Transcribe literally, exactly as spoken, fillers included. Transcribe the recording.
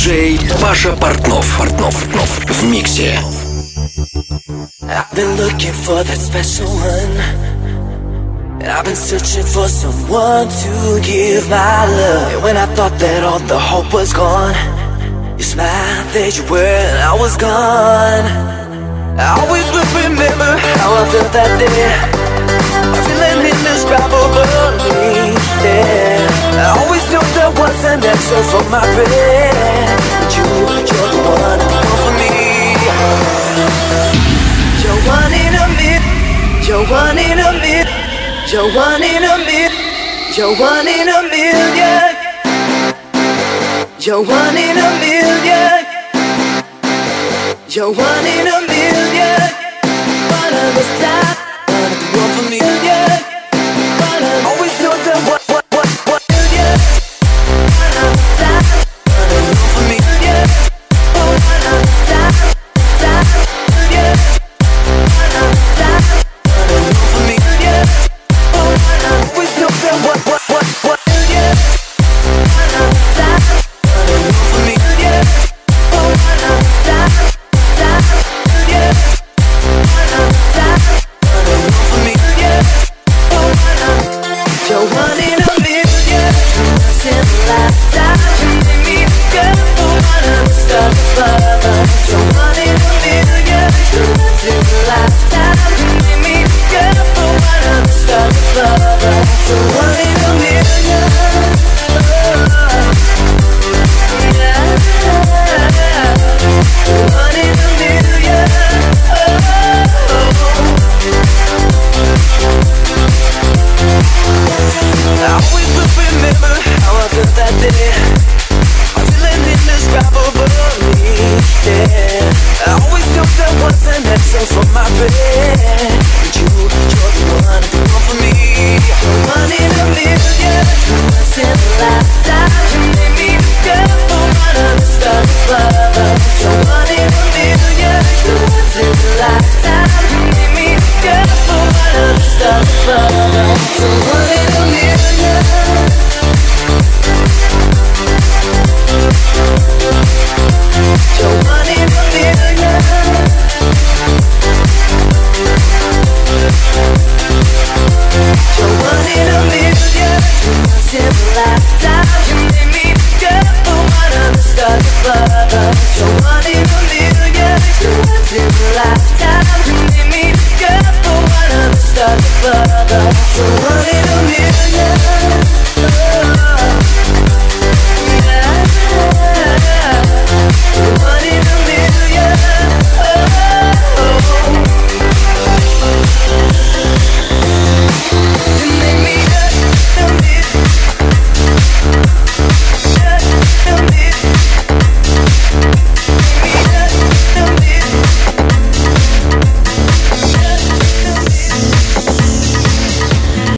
диджей Паша Портнов. Портнов, Портнов в миксе. I've been looking for that special one. I've been searching for someone to give my love. And when I thought that all the hope was gone, you smiled, there you were, and I was gone. I always will remember how I felt that day. A feeling indescribably, yeah. I always knew there was an answer for my prayer. But you, you're the one, the one for me. You're one in a million. You're one in a million. You're one in a million. You're one in a million. You're one in a million. You're one in a million. One of the stars, one of the one for me. Yeah. One of always know the what what what what million. One of the stars, one of the one for me. Yeah. One of the stars, stars, yeah. One of the stars, one of the one for me. Yeah. One of always know the what what what what million. One of the stars, one of the one for me. Yeah. One of the stars, stars, yeah. One of the stars, one of the one for me. Yeah. You're one in a million. Once in a lifetime, you made me discover one of the stars above us. You're one in a million. Once in a lifetime, you made me discover one of the stars above us. You're one in a